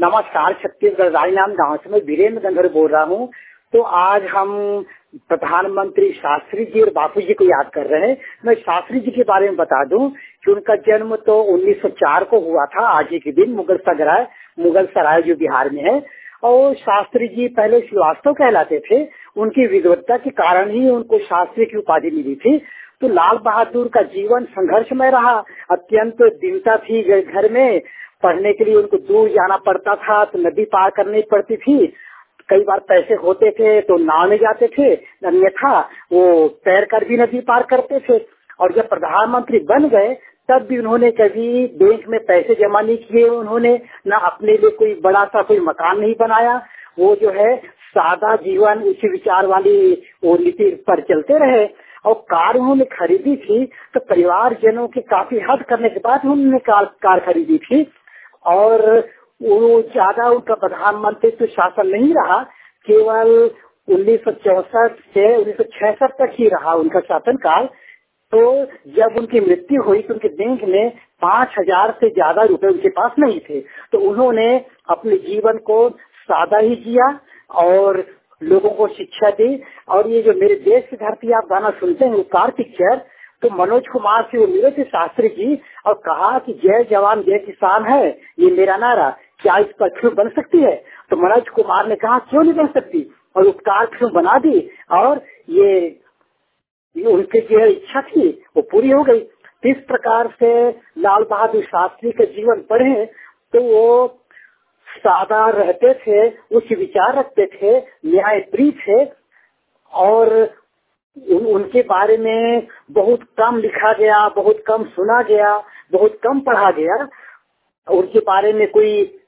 नमस्कार, छत्तीसगढ़ राजनांद गांव से मैं वीरेंद्र गंधर बोल रहा हूँ। तो आज हम प्रधानमंत्री शास्त्री जी और बापू जी को याद कर रहे हैं। मैं शास्त्री जी के बारे में बता दूं कि उनका जन्म तो 1904 को हुआ था, आज ही के दिन, मुगल सराय जो बिहार में है। और शास्त्री जी पहले श्रीवास्तव कहलाते थे। उनकी विद्वत्ता के कारण ही उनको शास्त्री की उपाधि मिली थी। तो लाल बहादुर का जीवन संघर्षमय रहा। अत्यंत दीनता थी घर में। पढ़ने के लिए उनको दूर जाना पड़ता था, तो नदी पार करनी पड़ती थी। कई बार पैसे होते थे तो नाव में जाते थे, अन्यथा वो तैर कर भी नदी पार करते थे। और जब प्रधानमंत्री बन गए तब भी उन्होंने कभी बैंक में पैसे जमा नहीं किए। उन्होंने न अपने लिए कोई बड़ा सा कोई मकान नहीं बनाया। वो जो है सादा जीवन, उसी विचार वाली वो नीति पर चलते रहे। और कार उन्होंने खरीदी थी तो परिवार जनों के काफी हद करने के बाद उन्होंने कार खरीदी थी। और वो ज्यादा उनका प्रधानमंत्री तो शासन नहीं रहा, केवल 1964 से 1966 तक ही रहा उनका शासनकाल। तो जब उनकी मृत्यु हुई तो उनके बैंक में 5,000 से ज्यादा रुपए उनके पास नहीं थे। तो उन्होंने अपने जीवन को सादा ही जिया और लोगों को शिक्षा दी। और ये जो मेरे देश की धरती आप गाना सुनते हैं, वो कार पिक्चर, तो मनोज कुमार से वो मिले थे शास्त्री जी और कहा कि जय जवान जय किसान है ये मेरा नारा, क्या इस पर फिल्म बन सकती है? तो मनोज कुमार ने कहा क्यों नहीं बन सकती, और वो कार फिल्म बना दी। और ये उनकी जो इच्छा थी वो पूरी हो गई। इस प्रकार से लाल बहादुर शास्त्री का जीवन पढ़े तो वो सादा रहते थे, उच्च विचार रखते थे, न्यायप्रिय थे। और उनके बारे में बहुत कम लिखा गया, बहुत कम सुना गया, बहुत कम पढ़ा गया। उनके बारे में कोई